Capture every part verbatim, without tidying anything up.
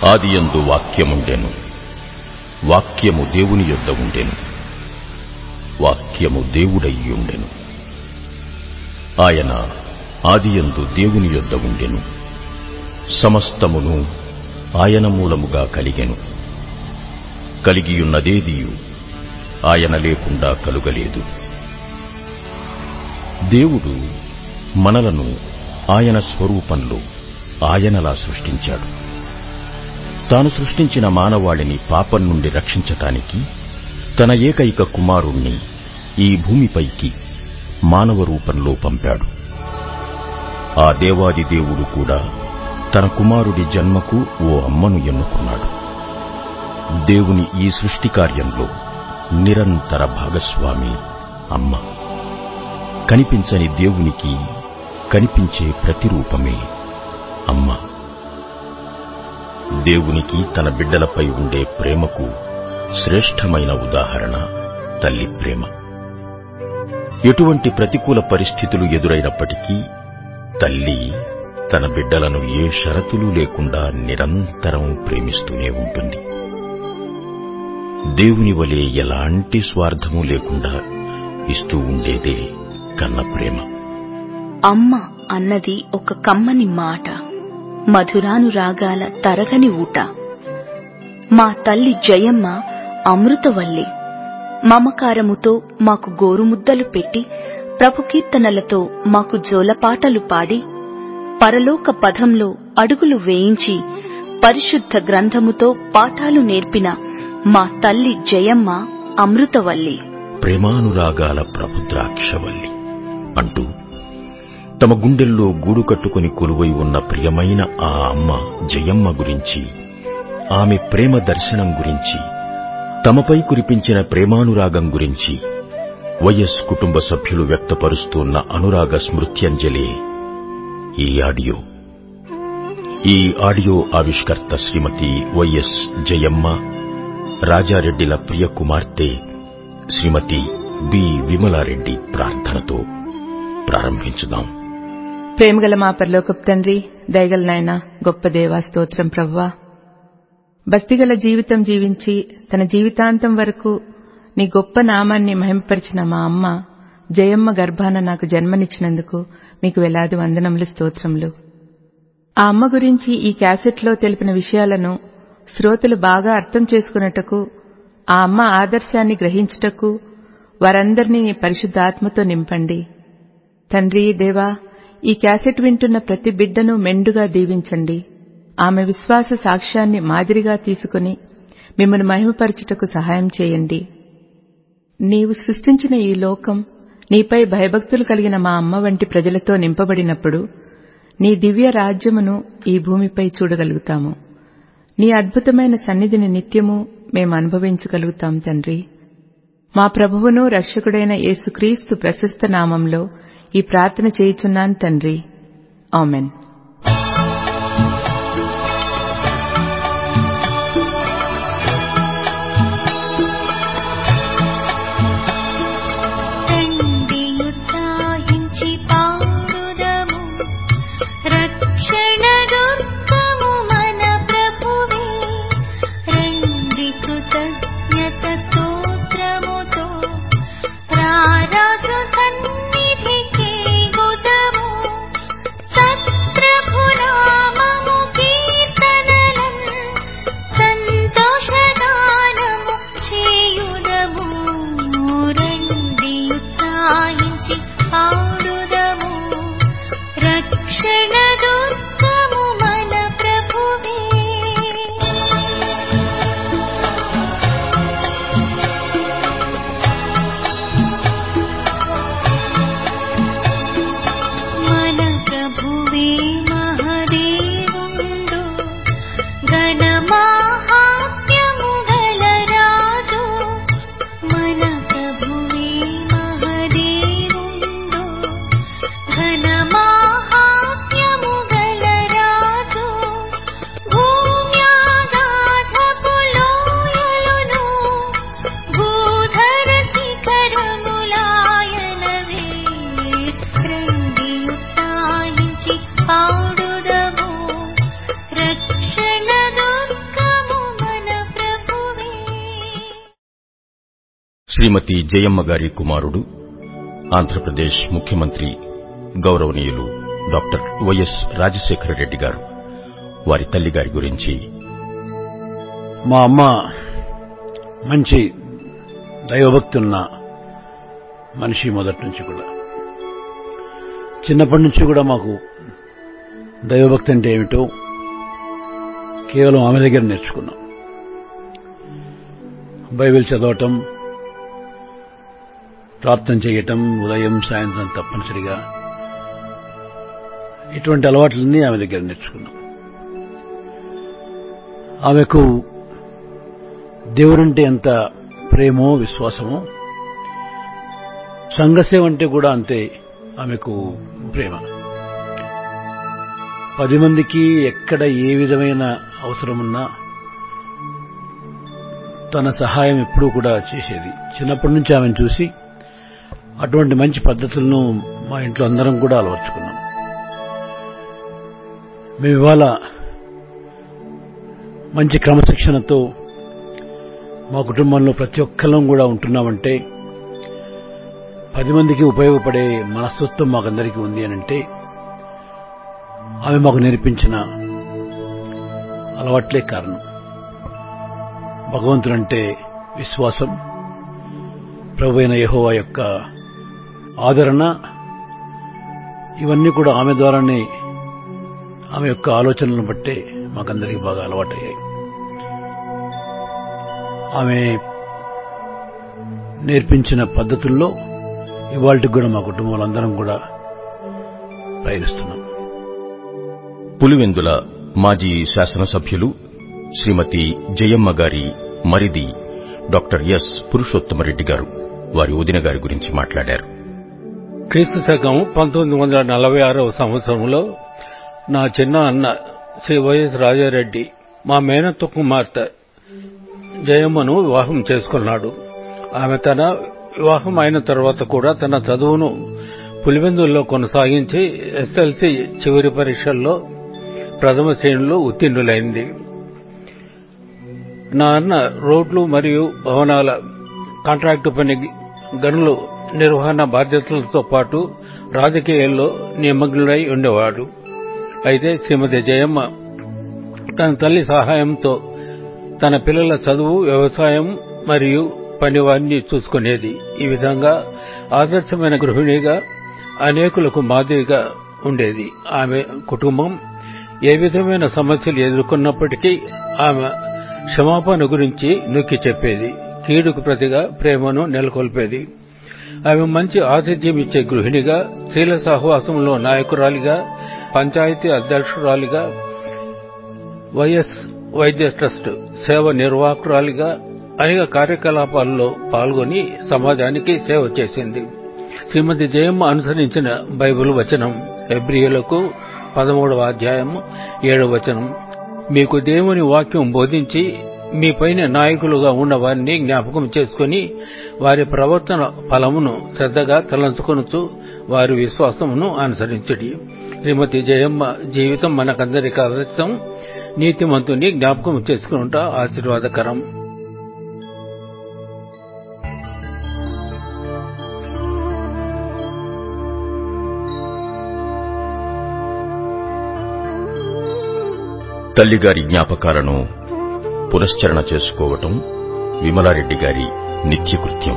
ఆదియందు వాక్యముండెను, వాక్యము దేవుని యొద్ద ఉండెను, వాక్యము దేవుడయ్యుండెను. ఆయన ఆదియందు దేవుని యొద్ద ఉండెను. సమస్తమును ఆయన మూలముగా కలిగెను. కలిగియున్నదేదియు ఆయన లేకుండా కలుగలేదు. దేవుడు మనలను ఆయన స్వరూపంలో ఆయనలా సృష్టించాడు. తాను సృష్టించిన మానవాళిని పాపం నుండి రక్షించటానికి తన ఏకైక కుమారుణ్ణి ఈ భూమిపైకి మానవ రూపంలో పంపాడు. ఆ దేవాది దేవుడు కూడా తన కుమారుడి జన్మకు ఓ అమ్మను ఎన్నుకున్నాడు. దేవుని ఈ సృష్టి కార్యంలో నిరంతర భాగస్వామి అమ్మ. కనిపించని దేవునికి కనిపించే ప్రతిరూపమే అమ్మ. దేవునికి తన బిడ్డలపై ఉండే ప్రేమకు శ్రేష్టమైన ఉదాహరణ తల్లి ప్రేమ. ఎటువంటి ప్రతికూల పరిస్థితులు ఎదురైనప్పటికీ తల్లి తన బిడ్డలను ఏ షరతులు లేకుండా నిరంతరం ప్రేమిస్తూనే ఉంటుంది. దేవుని వలె ఎలాంటి స్వార్థము లేకుండా ఇస్తూ ఉండేదే కన్న ప్రేమ. అమ్మ అన్నది ఒక కమ్మని మాట, మధురానురాగాల తరగని ఊట. మా తల్లి జయమ్మ అమృతవల్లి. మమకారముతో మాకు గోరుముద్దలు పెట్టి, ప్రభుకీర్తనలతో మాకు జోలపాటలు పాడి, పరలోక పథంలో అడుగులు వేయించి, పరిశుద్ధ గ్రంథముతో పాఠాలు నేర్పిన మా తల్లి జయమ్మ అమృతవల్లి. ప్రేమానురాగాల ప్రభుద్రాక్షవల్లి అంటూ తమ గుండెల్లో గూడు కట్టుకుని కొలువై ఉన్న ప్రియమైన ఆ అమ్మ జయమ్మ గురించి, ఆమె ప్రేమ దర్శనం గురించి, తమపై కురిపించిన ప్రేమానురాగం గురించి వైఎస్ కుటుంబ సభ్యులు వ్యక్తపరుస్తున్న అనురాగ స్మృత్యంజలే ఈ ఆడియో. ఈ ఆడియో ఆవిష్కర్త శ్రీమతి వైఎస్ జయమ్మ, రాజారెడ్డిల ప్రియ కుమార్తె శ్రీమతి బి విమలారెడ్డి ప్రార్థనతో ప్రారంభించుదాం. ప్రేమగల మా పరలోకపు తండ్రి, దయగల నాయన, గొప్ప దేవా, స్తోత్రం ప్రభువా. భక్తిగల జీవితం జీవించి తన జీవితాంతం వరకు నీ గొప్ప నామాన్ని మహిమపరిచిన మా అమ్మ జయమ్మ గర్భాన నాకు జన్మనిచ్చినందుకు మీకు వేలాది వందనములు, స్తోత్రములు. ఆ అమ్మ గురించి ఈ క్యాసెట్లో తెలిపిన విషయాలను శ్రోతలు బాగా అర్థం చేసుకున్నటకు, ఆ అమ్మ ఆదర్శాన్ని గ్రహించుటకు వారందరినీ నీ పరిశుద్ధాత్మతో నింపండి. తండ్రి దేవా, ఈ క్యాసెట్ వింటున్న ప్రతి బిడ్డను మెండుగా దీవించండి. ఆమె విశ్వాస సాక్ష్యాన్ని మాదిరిగా తీసుకుని మిమ్మల్ని మహిమపరచుటకు సహాయం చేయండి. నీవు సృష్టించిన ఈ లోకం నీపై భయభక్తులు కలిగిన మా అమ్మ వంటి ప్రజలతో నింపబడినప్పుడు నీ దివ్య రాజ్యమును ఈ భూమిపై చూడగలుగుతాము. నీ అద్భుతమైన సన్నిధిని నిత్యము మేము అనుభవించగలుగుతాం తండ్రి. మా ప్రభువును రక్షకుడైన యేసుక్రీస్తు ప్రశస్త నామంలో ఈ ప్రార్థన చేయుచున్నాను తండ్రి. ఆమెన్. రాజు సన్నిధికి గుదము, సత్ప్రవర్తనులమై శ్రీమతి జయమ్మ గారి కుమారుడు, ఆంధ్రప్రదేశ్ ముఖ్యమంత్రి గౌరవనీయులు డాక్టర్ వైఎస్ రాజశేఖర రెడ్డి గారు, వారి తల్లిగారి గురించి. మా అమ్మ మంచి దైవభక్తున్న మనిషి. మొదటి నుంచి కూడా, చిన్నప్పటి నుంచి కూడా మాకు దైవభక్తి అంటే ఏమిటో కేవలం ఆమె దగ్గర నేర్చుకున్నాం. బైబిల్ చదవటం, ప్రార్థన చేయటం, ఉదయం సాయంత్రం తప్పనిసరిగా, ఇటువంటి అలవాట్లన్నీ ఆమె దగ్గర నేర్చుకున్నాం. ఆమెకు దేవుడంటే ఎంత ప్రేమో విశ్వాసమో, సంఘసేవ అంటే కూడా అంతే ఆమెకు ప్రేమ. పది మందికి ఎక్కడ ఏ విధమైన అవసరమున్నా తన సహాయం ఎప్పుడూ కూడా చేసేది. చిన్నప్పటి నుంచి ఆమెను చూసి అటువంటి మంచి పద్ధతులను మా ఇంట్లో అందరం కూడా అలవర్చుకున్నాం. మేము ఇవాళ మంచి క్రమశిక్షణతో మా కుటుంబంలో ప్రతి ఒక్కళ్ళం కూడా ఉంటున్నామంటే, పది మందికి ఉపయోగపడే మనస్తత్వం మాకందరికీ ఉంది అనంటే ఆమె మాకు నేర్పించిన అలవాట్లే కారణం. భగవంతుడంటే విశ్వాసం, ప్రభువైన యెహోవా యొక్క ఆదరణ, ఇవన్నీ కూడా ఆమె ద్వారానే, ఆమె యొక్క ఆలోచనలను బట్టే మాకందరికీ బాగా అలవాటయ్యాయి. ఆమె నేర్పించిన పద్ధతుల్లో ఇవాళకి కూడా మా కుటుంబాలందరం కూడా ప్రయత్నిస్తున్నాం. పులివెందుల మాజీ శాసనసభ్యులు శ్రీమతి జయమ్మ గారి మరిది డాక్టర్ ఎస్ పురుషోత్తమరెడ్డి గారు వారి వదిన గారి గురించి మాట్లాడారు. క్రీస్తు శకం పంతొమ్మిది వందల నలభై ఆరవ సంవత్సరంలో నా చిన్న అన్న శ్రీ వైఎస్ రాజారెడ్డి మా మేనత్త కుమార్తె జయమ్మను వివాహం చేసుకున్నాడు. ఆమె తన వివాహం అయిన తర్వాత కూడా తన చదువును పులివెందుల్లో కొనసాగించి ఎస్ఎల్సీ చివరి పరీక్షల్లో ప్రథమ శ్రేణిలో ఉత్తీర్ణులైంది. నా అన్న రోడ్లు మరియు భవనాల కాంట్రాక్టు పని, గనులు నిర్వహణ బాధ్యతలతో పాటు రాజకీయాల్లో నిమగ్నుడై ఉండేవాడు. అయితే శ్రీమతి జయమ్మ తన తల్లి సహాయంతో తన పిల్లల చదువు, వ్యవసాయం మరియు పనివారిని చూసుకునేది. ఈ విధంగా ఆదర్శమైన గృహిణిగా అనేకులకు మాదిరిగా ఉండేది. ఆమె కుటుంబం ఏ విధమైన సమస్యలు ఎదుర్కొన్నప్పటికీ ఆమె క్షమాపణ గురించి నొక్కి చెప్పేది. కీడుకు ప్రతిగా ప్రేమను నెలకొల్పేది. ఆమె మంచి ఆతిథ్యం ఇచ్చే గృహిణిగా, స్త్రీల సహవాసంలో నాయకురాలిగా, పంచాయతీ అధ్యక్షురాలిగా, వైఎస్ వైద్య ట్రస్ట్ సేవ నిర్వాహకురాలిగా అనేక కార్యకలాపాల్లో పాల్గొని సమాజానికి సేవ చేసింది. శ్రీమతి జయమ్మ అనుసరించిన బైబిల్ వచనం హెబ్రీయులకు పదమూడవ అధ్యాయం ఏడవ వచనం, మీకు దేవుని వాక్యం బోధించి మీపైన నాయకులుగా ఉన్నవారిని జ్ఞాపకం చేసుకుని వారి ప్రవర్తన ఫలమును శ్రద్ధగా తలంచుకొనుచు వారి విశ్వాసమును అనుసరించుడి. శ్రీమతి జయమ్మ జీవితం మనకందరికీ ఆదర్శం. నీతిమంతుని జ్ఞాపకం చేసుకునుట ఆశీర్వాదకరం. తల్లిగారి జ్ఞాపకాలను పునశ్చరణ చేసుకోవటం విమలారెడ్డి గారి నిత్యకృత్యం.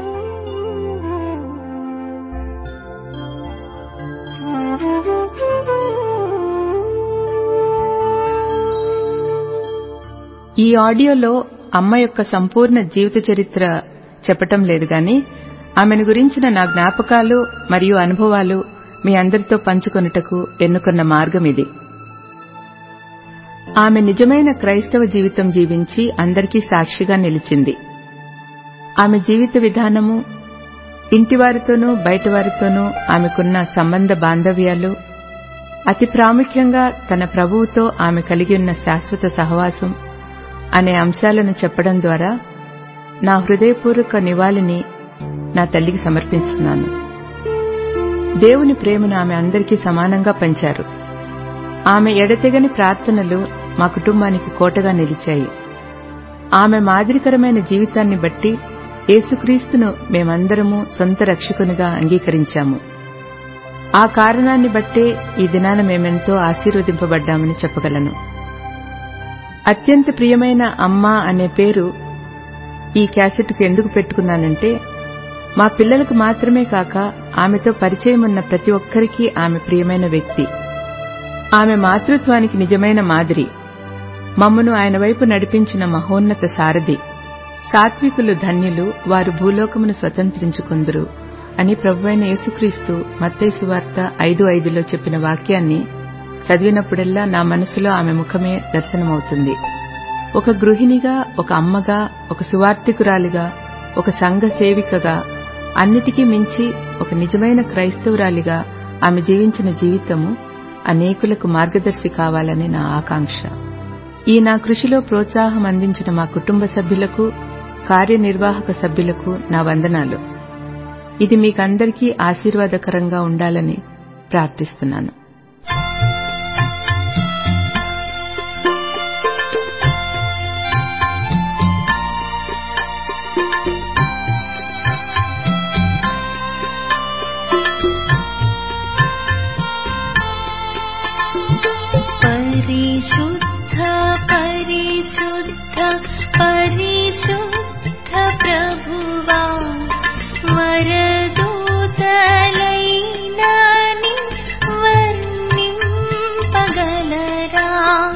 ఈ ఆడియోలో అమ్మ యొక్క సంపూర్ణ జీవిత చరిత్ర చెప్పటం లేదు గాని ఆమెను గురించిన నా జ్ఞాపకాలు మరియు అనుభవాలు మీ అందరితో పంచుకొనుటకు ఎన్నుకున్న మార్గం ఇది. ఆమె నిజమైన క్రైస్తవ జీవితం జీవించి అందరికీ సాక్షిగా నిలిచింది. ఆమె జీవిత విధానము, ఇంటివారితోనూ బయటవారితోనూ ఆమెకున్న సంబంధ బాంధవ్యాలు, అతి ప్రాముఖ్యంగా తన ప్రభువుతో ఆమె కలిగి ఉన్న శాశ్వత సహవాసం అనే అంశాలను చెప్పడం ద్వారా నా హృదయపూర్వక నివాళిని నా తల్లికి సమర్పిస్తున్నాను. దేవుని ప్రేమను ఆమె అందరికీ సమానంగా పంచారు. ఆమె ఎడతెగని ప్రార్థనలు మా కుటుంబానికి కోటగా నిలిచాయి. ఆమె మాదిరికరమైన జీవితాన్ని బట్టి యేసుక్రీస్తును మేమందరము సొంత రక్షకునిగా అంగీకరించాము. ఆ కారణాన్ని బట్టే ఈ దినాన మేమెంతో ఆశీర్వదింపబడ్డామని చెప్పగలను. అత్యంత ప్రియమైన అమ్మ అనే పేరు ఈ క్యాసెట్కు ఎందుకు పెట్టుకున్నానంటే, మా పిల్లలకు మాత్రమే కాక ఆమెతో పరిచయం ఉన్న ప్రతి ఒక్కరికీ ఆమె ప్రియమైన వ్యక్తి. ఆమె మాతృత్వానికి నిజమైన మాదిరి. మమ్మను ఆయన వైపు నడిపించిన మహోన్నత సారథి. సాత్వికులు ధన్యులు, వారు భూలోకమును స్వతంత్రించుకొందురు అని ప్రభువైన యేసుక్రీస్తు మత్తయి సువార్త ఐదు ఐదులో చెప్పిన వాక్యాన్ని చదివినప్పుడల్లా నా మనసులో ఆమె ముఖమే దర్శనమవుతుంది. ఒక గృహిణిగా, ఒక అమ్మగా, ఒక సువార్తికురాలిగా, ఒక సంఘ సేవికగా, అన్నిటికీ మించి ఒక నిజమైన క్రైస్తవురాలిగా ఆమె జీవించిన జీవితము అనేకులకు మార్గదర్శి కావాలని నా ఆకాంక్ష. ఈ నా కృషిలో ప్రోత్సాహం అందించిన మా కుటుంబ సభ్యులకు, కార్యనిర్వాహక సభ్యులకు నా వందనాలు. ఇది మీకందరికీ ఆశీర్వాదకరంగా ఉండాలని ప్రార్థిస్తున్నాను. పరిశుద్ధ పరిశుద్ధ పరిశుద్ధ ప్రభువా, వరదూతలైనని వర్ణింపగలరా?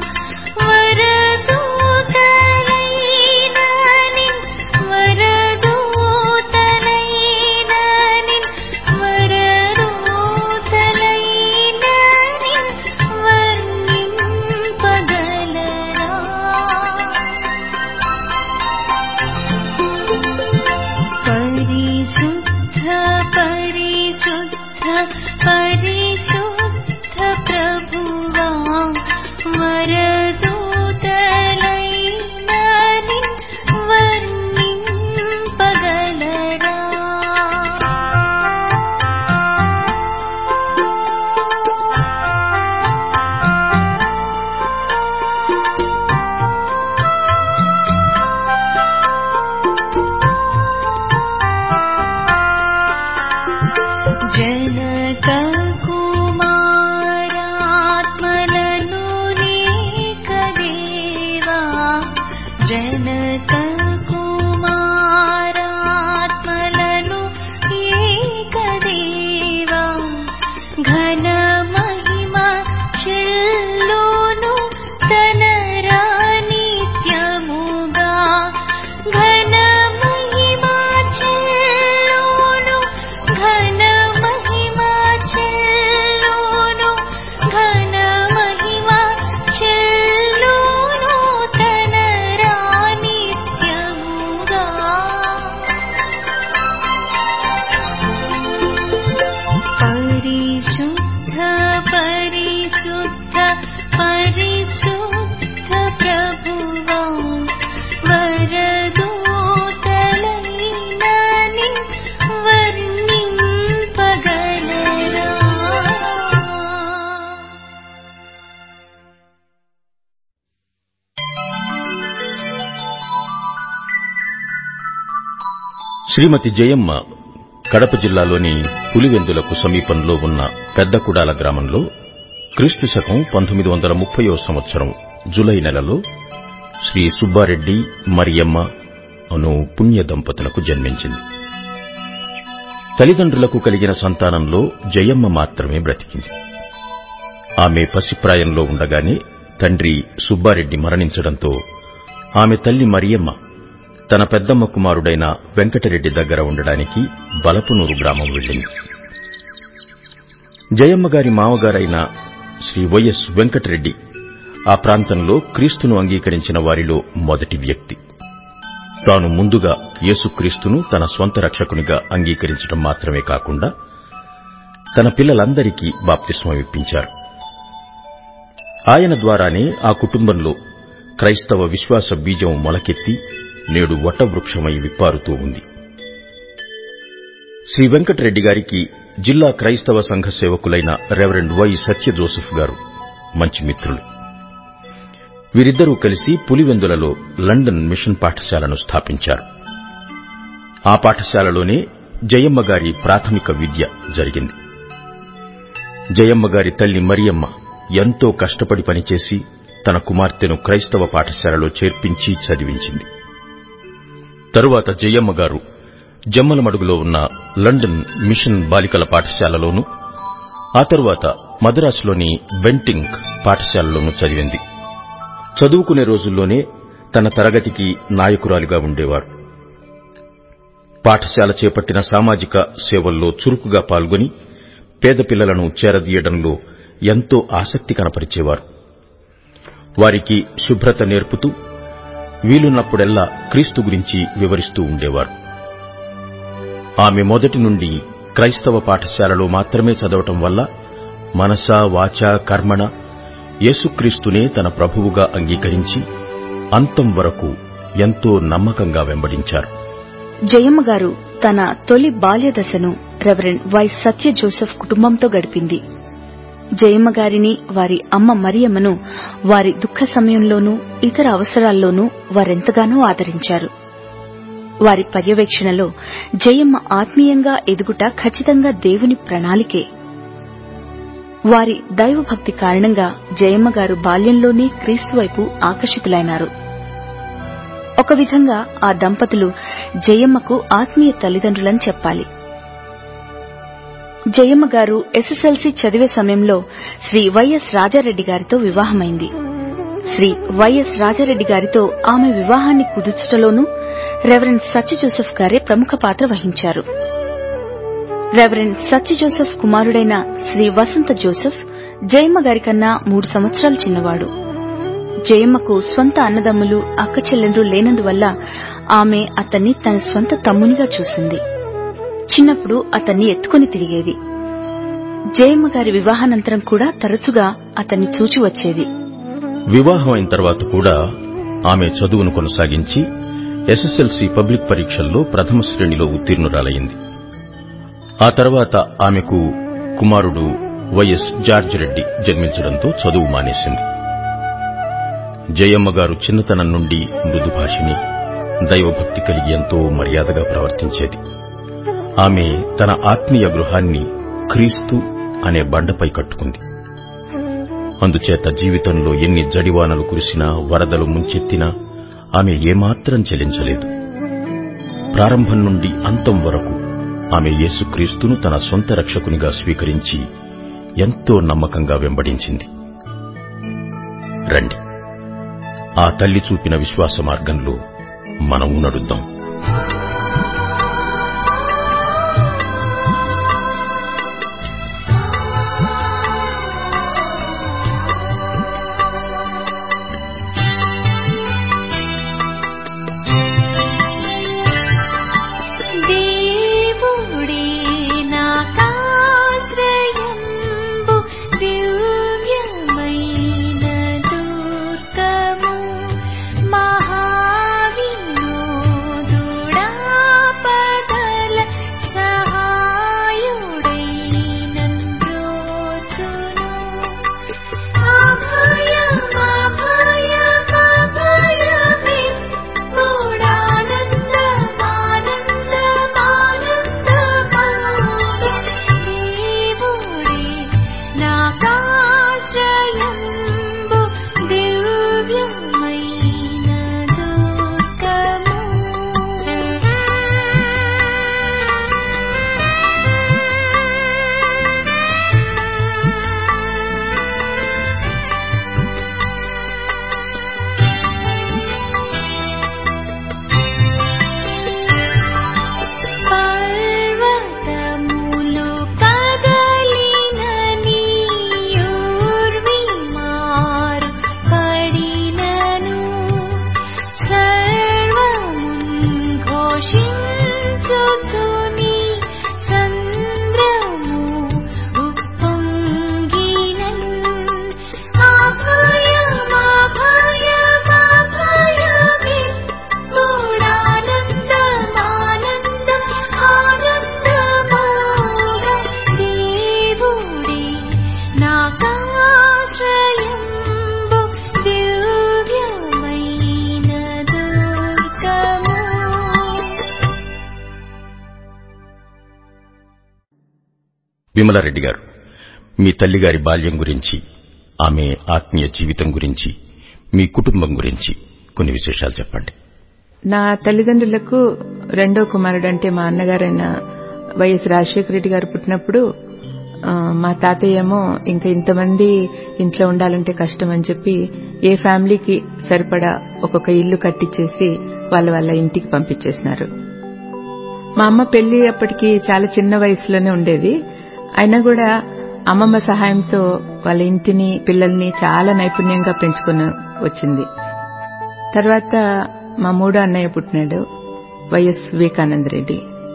వరదూతలైనని వరదూతలైనని వరదూతలైనని వర్ణింపగలరా? పరిశుద్ధ పరిశుద్ధ పరిశుద్ధ ప్రభువా, వరదూతలైనని వర్ణింపగలరా? జనక కుమారాత్మలను నీకదేవా, జనక కుమారాత్మలను ఏకదేవా, ఘన మహిమ చెల్లును తనరా నిత్యముగా, ఘన మహిమ చెల్లును, ఘన మహిమ చెల్లును, ఘన మహిమ చెల్లును తనరా నిత్యముగా. పరిశుద్ధ పరిశుద్ధ పరిశుద్ధ ప్రభువా, వరదూతలైనని వర్ణింపగలరా? శ్రీమతి జయమ్మ కడప జిల్లాలోని పులివెందులకు సమీపంలో ఉన్న పెద్దకుడాల గ్రామంలో క్రీస్తు శకం పంతొమ్మిది వందల ముప్పయో సంవత్సరం జులై నెలలో శ్రీ సుబ్బారెడ్డి మరియమ్మ అను పుణ్య దంపతులకు జన్మించింది. తల్లిదండ్రులకు కలిగిన సంతానంలో జయమ్మ మాత్రమే బ్రతికింది. ఆమె పసిప్రాయంలో ఉండగానే తండ్రి సుబ్బారెడ్డి మరణించడంతో ఆమె తల్లి మరియమ్మ తన పెద్దమ్మ కుమారుడైన వెంకటరెడ్డి దగ్గర ఉండడానికి బలపునూరు గ్రామం వెళ్ళింది. జయమ్మ గారి మామగారైన శ్రీ వైఎస్ వెంకటరెడ్డి ఆ ప్రాంతంలో క్రీస్తును అంగీకరించిన వారిలో మొదటి వ్యక్తి. తాను ముందుగా యేసుక్రీస్తును తన స్వంత రక్షకునిగా అంగీకరించడం మాత్రమే కాకుండా తన పిల్లలందరికీ బాప్తిస్మం ఇప్పించారు. ఆయన ద్వారానే ఆ కుటుంబంలో క్రైస్తవ విశ్వాస బీజం మొలకెత్తి నేడు వటవృక్షమై విప్పారుతూ ఉంది. శ్రీ వెంకటరెడ్డి గారికి జిల్లా క్రైస్తవ సంఘ సేవకులైన రెవరెండ్ వై సత్య జోసెఫ్ గారు మంచి మిత్రులు. వీరిద్దరూ కలిసి పులివెందులలో లండన్ మిషన్ పాఠశాలను స్థాపించారు. ఆ పాఠశాలలోనే జయమ్మ గారి ప్రాథమిక విద్య జరిగింది. జయమ్మ గారి తల్లి మరియమ్మ ఎంతో కష్టపడి పనిచేసి తన కుమార్తెను క్రైస్తవ పాఠశాలలో చేర్పించి చదివించింది. తరువాత జయమ్మ గారు జమ్మలమడుగులో ఉన్న లండన్ మిషన్ బాలికల పాఠశాలలోనూ, ఆ తరువాత మద్రాసులోని బెంటింక్ పాఠశాలలోనూ చదివింది. చదువుకునే రోజుల్లోనే తన తరగతికి నాయకురాలిగా ఉండేవారు. పాఠశాల చేపట్టిన సామాజిక సేవల్లో చురుకుగా పాల్గొని పేద పిల్లలను చేరదీయడంలో ఎంతో ఆసక్తి కనపరిచేవారు. వారికి శుభ్రత నేర్పుతూ వీలున్నప్పుడెల్లా క్రీస్తు గురించి వివరిస్తూ ఉండేవారు. ఆమె మొదటి నుండి క్రైస్తవ పాఠశాలలో మాత్రమే చదవటం వల్ల మనసా వాచా కర్మణ యేసుక్రీస్తునే తన ప్రభువుగా అంగీకరించి అంతం వరకు ఎంతో నమ్మకంగా వెంబడించారు. జయమ్మ గారు తన తొలి బాల్యదశను రెవరెండ్ వై సత్య జోసెఫ్ కుటుంబంతో గడిపింది. జయమ్మ గారిని, వారి అమ్మ మరియమ్మను వారి దుఃఖ సమయంలోనూ ఇతర అవసరాల్లోనూ వారెంతగానో ఆదరించారు. వారి పర్యవేక్షణలో జయమ్మ ఆత్మీయంగా ఎదుగుట ఖచ్చితంగా దేవుని ప్రణాళికే. వారి దైవభక్తి కారణంగా జయమ్మ గారు బాల్యంలోనే క్రీస్తు వైపు ఆకర్షితులైనారు. ఒక విధంగా ఆ దంపతులు జయమ్మకు ఆత్మీయ తల్లిదండ్రులని చెప్పాలి. జయమ్మ గారు ఎస్ఎస్ఎల్సీ చదివే సమయంలో శ్రీ వైఎస్ రాజారెడ్డి గారితో వివాహమైంది. శ్రీ వైఎస్ రాజారెడ్డి గారితో ఆమె వివాహాన్ని కుదుర్చటలోనూ రెవరెండ్ సత్య జోసెఫ్ గారే ప్రముఖ పాత్ర వహించారు. రెవరెండ్ సత్య జోసెఫ్ కుమారుడైన శ్రీ వసంత జోసెఫ్ జయమ్మ గారి కన్నా మూడు సంవత్సరాలు చిన్నవాడు. జయమ్మకు స్వంత అన్నదమ్ములు, అక్క చెల్లెండ్రు లేనందువల్ల ఆమె అతన్ని తన స్వంత తమ్మునిగా చూసింది. చిన్నప్పుడు అతన్ని ఎత్తుకుని తిరిగేది. జయమ్మ గారి వివాహానంతరం కూడా తరచుగా అతన్ని చూచి వచ్చేది. వివాహం అయిన తర్వాత కూడా ఆమె చదువును కొనసాగించి ఎస్ఎస్ఎల్సీ పబ్లిక్ పరీక్షల్లో ప్రథమ శ్రేణిలో ఉత్తీర్ణురాలైంది. ఆ తర్వాత ఆమెకు కుమారుడు వైఎస్ జార్జ్ రెడ్డి జన్మించడంతో చదువు మానేసింది. జయమ్మ గారు చిన్నతనం నుండి మృదుభాషిని, దైవభక్తి కలిగి ఎంతో మర్యాదగా ప్రవర్తించేది. ఆమె తన ఆత్మీయ గృహాన్ని క్రీస్తు అనే బండపై కట్టుకుంది. అందుచేత జీవితంలో ఎన్ని జడివానలు కురిసినా, వరదలు ముంచెత్తినా ఆమె ఏమాత్రం చెలించలేదు. ప్రారంభం నుండి అంతం వరకు ఆమె యేసుక్రీస్తును తన సొంత రక్షకునిగా స్వీకరించి ఎంతో నమ్మకంగా వెంబడించింది. రండి, ఆ తల్లి చూపిన విశ్వాస మార్గంలో మనము నడుద్దాం. విమలారెడ్డి గారు, మీ తల్లిగారి బాల్యం గురించి, ఆమె ఆత్మీయ జీవితం గురించి, మీ కుటుంబం గురించి కొన్ని విశేషాలు చెప్పండి. నా తల్లిదండ్రులకు రెండో కుమారుడు అంటే మా అన్నగారైన వైఎస్ రాజశేఖర రెడ్డి గారు పుట్టినప్పుడు మా తాతయ్య ఏమో ఇంకా ఇంతమంది ఇంట్లో ఉండాలంటే కష్టం అని చెప్పి ఏ ఫ్యామిలీకి సరిపడా ఒక్కొక్క ఇల్లు కట్టించేసి వాళ్ళ వాళ్ళ ఇంటికి పంపించేసినారు. మా అమ్మ పెళ్లి అప్పటికి చాలా చిన్న వయసులోనే ఉండేది. అయినా కూడా అమ్మమ్మ సహాయంతో వాళ్ళ ఇంటిని పిల్లల్ని చాలా నైపుణ్యంగా పెంచుకుని వచ్చింది. తర్వాత మా మూడో అన్నయ్య పుట్టినాడు, వైఎస్ వివేకానంద రెడ్డి.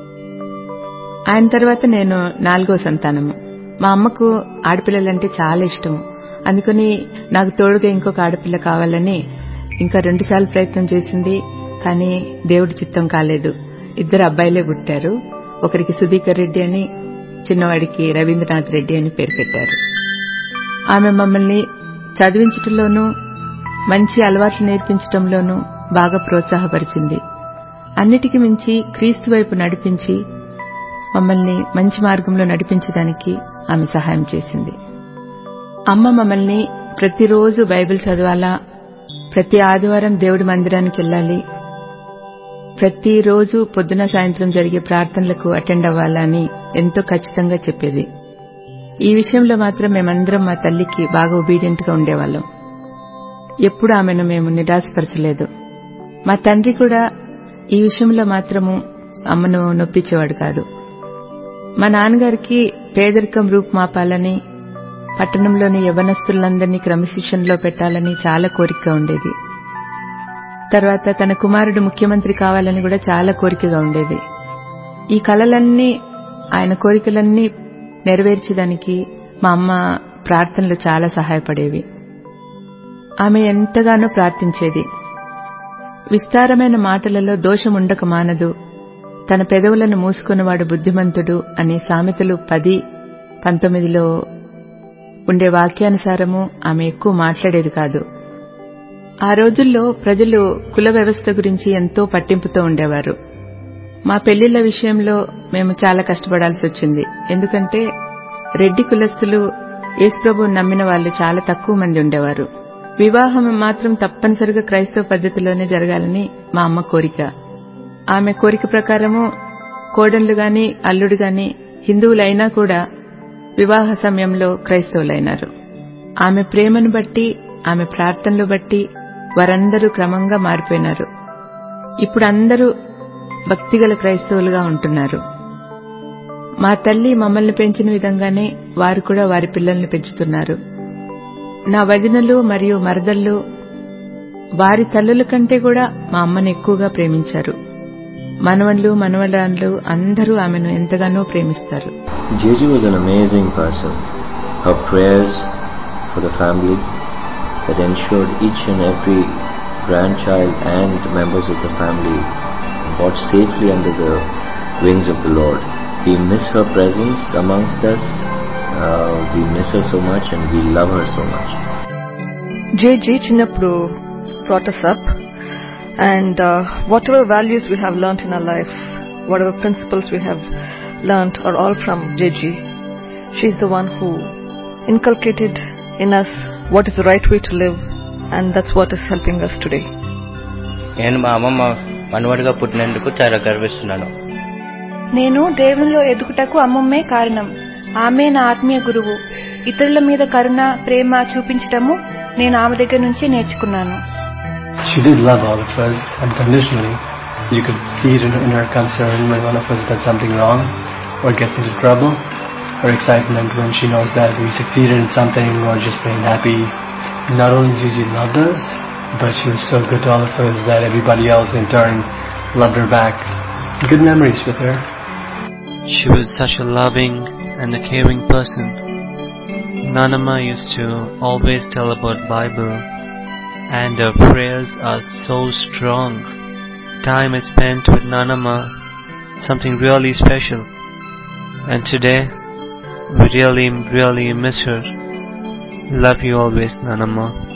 ఆయన తర్వాత నేను నాలుగో సంతానము. మా అమ్మకు ఆడపిల్లలంటే చాలా ఇష్టము. అందుకని నాకు తోడుగా ఇంకొక ఆడపిల్ల కావాలని ఇంకా రెండుసార్లు ప్రయత్నం చేసింది. కానీ దేవుడి చిత్తం కాలేదు. ఇద్దరు అబ్బాయిలే పుట్టారు. ఒకరికి సుధీకర్ రెడ్డి అని, చిన్నవాడికి రవీంద్రనాథ్ రెడ్డి అని పేరు పెట్టారు. ఆమె మమ్మల్ని చదివించటంలోనూ మంచి అలవాట్లు నేర్పించటంలోనూ బాగా ప్రోత్సాహపరిచింది. అన్నిటికీ మించి క్రీస్తు వైపు నడిపించి మమ్మల్ని మంచి మార్గంలో నడిపించడానికి ఆమె సహాయం చేసింది. అమ్మ మమ్మల్ని ప్రతిరోజు బైబిల్ చదవాలా, ప్రతి ఆదివారం దేవుడి మందిరానికి వెళ్లాలి, ప్రతిరోజు పొద్దున సాయంత్రం జరిగే ప్రార్థనలకు అటెండ్ అవ్వాలా అని ఎంతో ఖచ్చితంగా చెప్పేది. ఈ విషయంలో మాత్రం మేమందరం మా తల్లికి బాగా ఒబీడియంట్ గా ఉండేవాళ్ళం. ఎప్పుడు ఆమెను మేము నిరాశపరచలేదు. మా తండ్రి కూడా ఈ విషయంలో మాత్రము అమ్మను నొప్పించేవాడు కాదు. మా నాన్నగారికి పేదరికం రూపుమాపాలని, పట్టణంలోని యవ్వనస్తులందరినీ క్రమశిక్షణలో పెట్టాలని చాలా కోరికగా ఉండేది. తర్వాత తన కుమారుడు ముఖ్యమంత్రి కావాలని కూడా చాలా కోరికగా ఉండేది. ఈ కలలన్నీ, ఆయన కోరికలన్నీ నెరవేర్చేదానికి మా అమ్మ ప్రార్థనలు చాలా సహాయపడేవి. ఆమె ఎంతగానో ప్రార్థించేది. విస్తారమైన మాటలలో దోషముండక మానదు, తన పెదవులను మూసుకున్నవాడు బుద్ధిమంతుడు అనే సామెతలు పది పంతొమ్మిదిలో ఉండే వాక్యానుసారము ఆమె ఎక్కువ మాట్లాడేది కాదు. ఆ రోజుల్లో ప్రజలు కుల వ్యవస్థ గురించి ఎంతో పట్టింపుతో ఉండేవారు. మా పెళ్లిళ్ల విషయంలో మేము చాలా కష్టపడాల్సి వచ్చింది. ఎందుకంటే రెడ్డి కులస్తులు యేసుప్రభువును నమ్మిన వాళ్ళు చాలా తక్కువ మంది ఉండేవారు. వివాహం మాత్రం తప్పనిసరిగా క్రైస్తవ పద్ధతిలోనే జరగాలని మా అమ్మ కోరిక. ఆమె కోరిక ప్రకారము కోడళ్లు గాని అల్లుడు గాని హిందువులైనా కూడా వివాహ సమయంలో క్రైస్తవులైనారు. ఆమె ప్రేమను బట్టి, ఆమె ప్రార్థనలు బట్టి వారందరూ క్రమంగా మారిపోయినారు. ఇప్పుడు అందరూ భక్తిగల క్రైస్తవులుగా ఉంటున్నారు. మా తల్లి మమ్మల్ని పెంచిన విధంగానే వారు కూడా వారి పిల్లల్ని పెంచుతున్నారు. నా వదినలు మరియు మరదళ్ళు వారి తల్లుల కంటే కూడా మా అమ్మను ఎక్కువగా ప్రేమించారు. మనవళ్ళు మనవరాళ్ళు అందరూ ఆమెను ఎంతగానో ప్రేమిస్తారు. Jeju was an amazing person. Her prayers for the family that ensured each and every grandchild and members of the family got safely under the wings of the Lord. We miss her presence amongst us. Uh, we miss her so much and we love her so much. J J Chinnappudu brought us up, and uh, whatever values we have learnt in our life, whatever principles we have learnt are all from J J. She is the one who inculcated in us what is the right way to live, and that's what is helping us today. నేను మా అమ్మమ్మ మనవడిగా పుట్టినందుకు చాలా గర్విస్తున్నాను. నేను దేవునిలో ఎదుగుటకు అమ్మమ్మే కారణం. ఆమె నా ఆత్మీయ గురువు. ఇతరుల మీద కరుణ, ప్రేమ చూపించటము నేను ఆమె దగ్గర నుంచి నేర్చుకున్నాను. She did love all of us unconditionally. You could see it in, in her concern when one of us does something wrong or gets into trouble, her excitement when she knows that we succeeded in something or just plain happy. Not only did she love us, but she was so good to all of us that everybody else in turn loved her back. Good memories with her. She was such a loving and a caring person. Nanama used to always tell about Bible, and her prayers are so strong. Time I spent with Nanama, something really special. And today, we really, really miss her. Love you always, Nanama.